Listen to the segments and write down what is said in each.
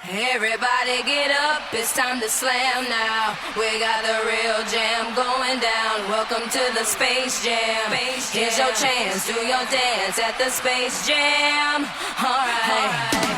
Everybody get up, it's time to slam now. We got the real jam going down. Welcome to the Space Jam. Here's your chance, do your dance at the Space Jam. Alright.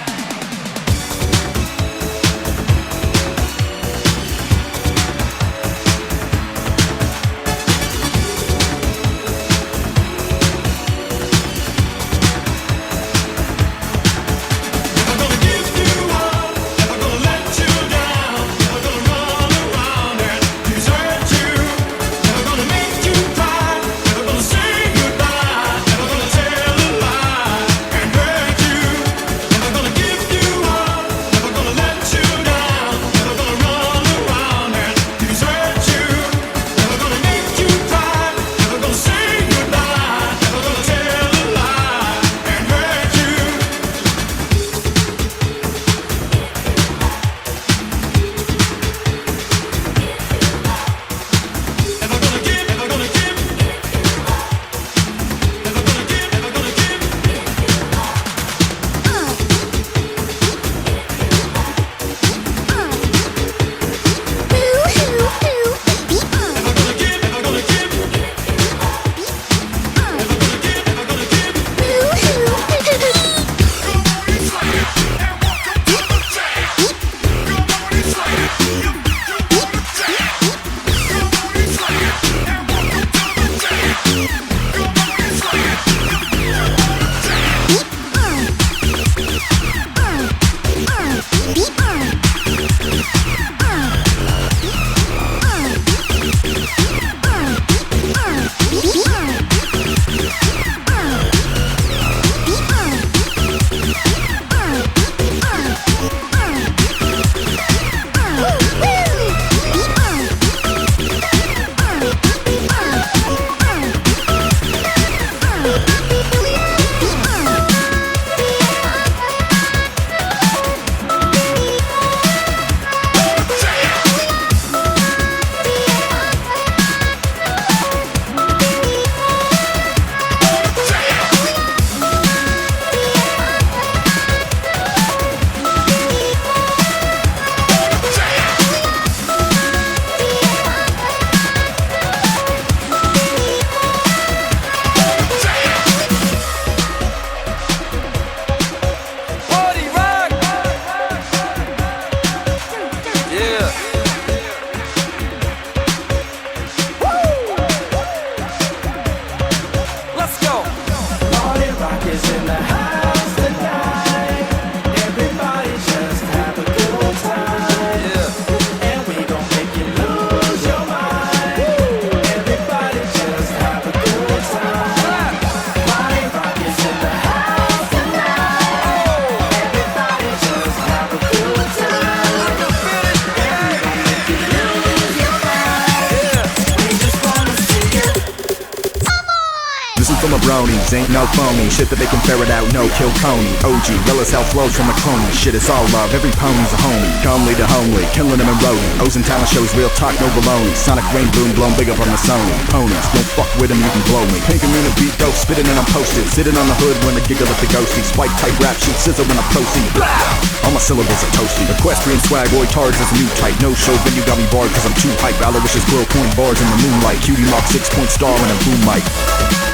From a bronies, ain't no phony. Shit that they can ferret out, no kill Coney. OG, real as hell flows from the coney. Shit, it's all love, every pony's a homie. Comely to homely, killing them in roadie. O's and talent shows, real talk, no baloney. Sonic rain boom, blown big up on the Sony. Ponies, don't fuck with them, you can blow me. Pink in a beat, dope, spitting and I'm posted. Sitting on the hood when I giggle at the ghosty. Spike type rap, shoot scissor when I proceed. Blah! All my syllables are toasty. Equestrian swag, boy, tards is a new type. No show venue got me barred cause I'm too hype. Alaricious grill, point bars in the moonlight. Cutie mark 6-point star and a boom mic.